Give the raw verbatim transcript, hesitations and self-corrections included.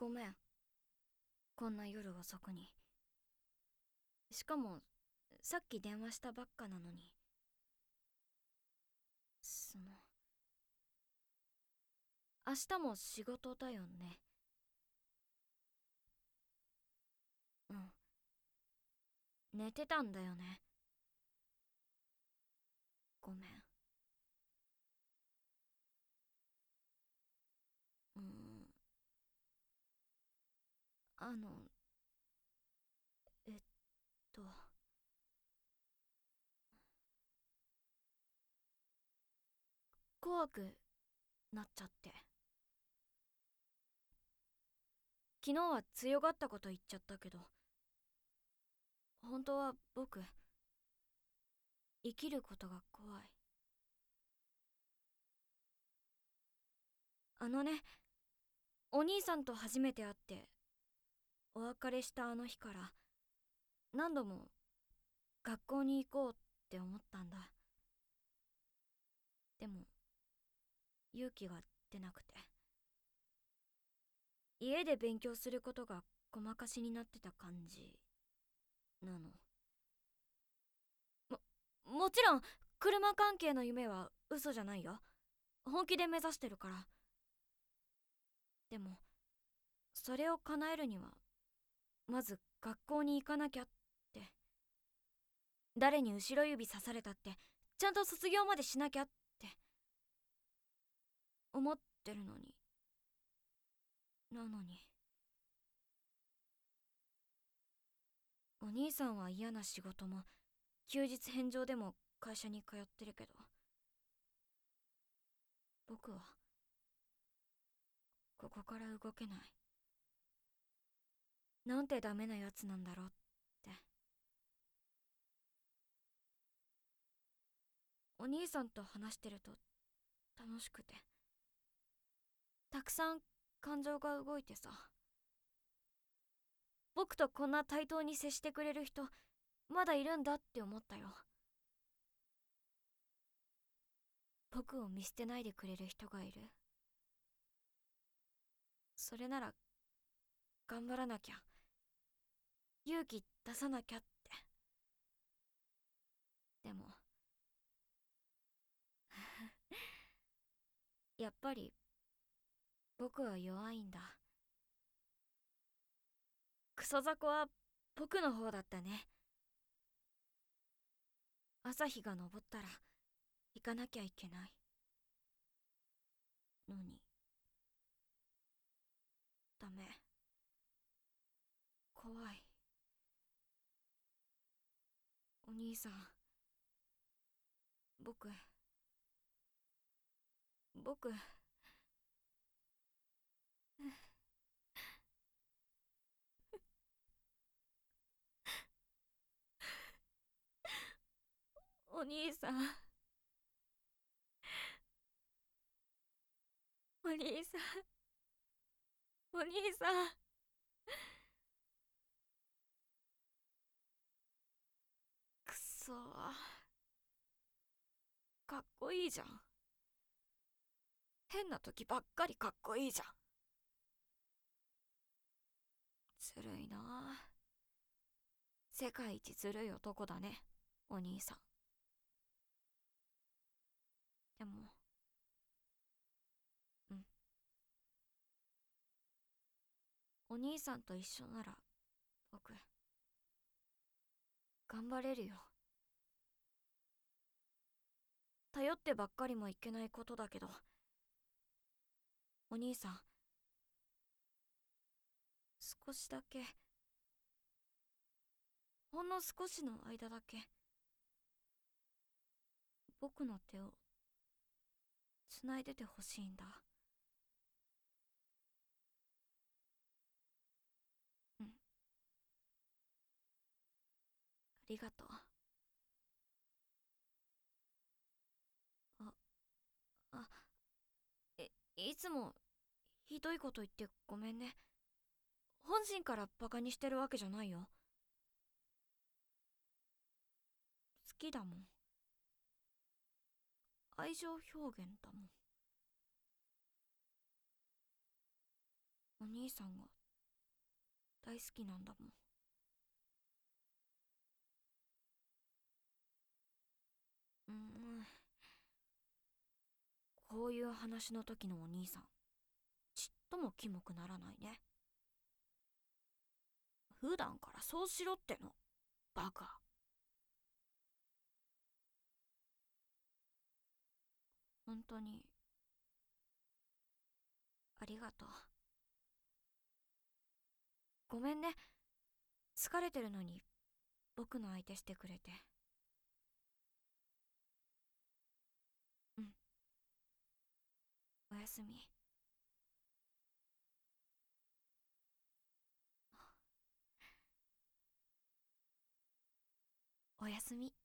ごめん、こんな夜遅くに。しかもさっき電話したばっかなのに。その明日も仕事だよね。うん、寝てたんだよね。ごめん。うーん、あのえっと怖くなっちゃって。昨日は強がったこと言っちゃったけど、本当は僕生きることが怖い。あのね、お兄さんと初めて会ってお別れしたあの日から何度も学校に行こうって思ったんだ。でも勇気が出なくて、家で勉強することがごまかしになってた感じなの。ももちろん車関係の夢は嘘じゃないよ。本気で目指してるから。でもそれを叶えるにはまず学校に行かなきゃって。誰に後ろ指さされたってちゃんと卒業までしなきゃって思ってるのに。なのにお兄さんは嫌な仕事も休日返上でも会社に通ってるけど、僕はここから動けない。なんてダメなやつなんだろうって。お兄さんと話してると楽しくて、たくさん感情が動いてさ。僕とこんな対等に接してくれる人まだいるんだって思ったよ。僕を見捨てないでくれる人がいる。それなら頑張らなきゃ、勇気出さなきゃって。でもやっぱり僕は弱いんだ。クソ雑魚は僕の方だったね。朝日が昇ったら行かなきゃいけないのにダメ。怖い。お兄さん、僕僕お兄さん、お兄さん、お兄さん。くそー、かっこいいじゃん。変な時ばっかりかっこいいじゃん。ずるいなあ。世界一ずるい男だね、お兄さん。でもうんお兄さんと一緒なら僕頑張れるよ。頼ってばっかりもいけないことだけど、お兄さん、少しだけ、ほんの少しの間だけ僕の手をつないでてほしいんだ。うん、ありがとう。ああえいつもひどいこと言ってごめんね。本心からバカにしてるわけじゃないよ。好きだもん。愛情表現だもん。お兄さんが大好きなんだもん。うーん、こういう話の時のお兄さん、ちっともキモくならないね。普段からそうしろっての、バカ。本当にありがとう。ごめんね、疲れてるのに僕の相手してくれて。うん、おやすみ。おやすみ。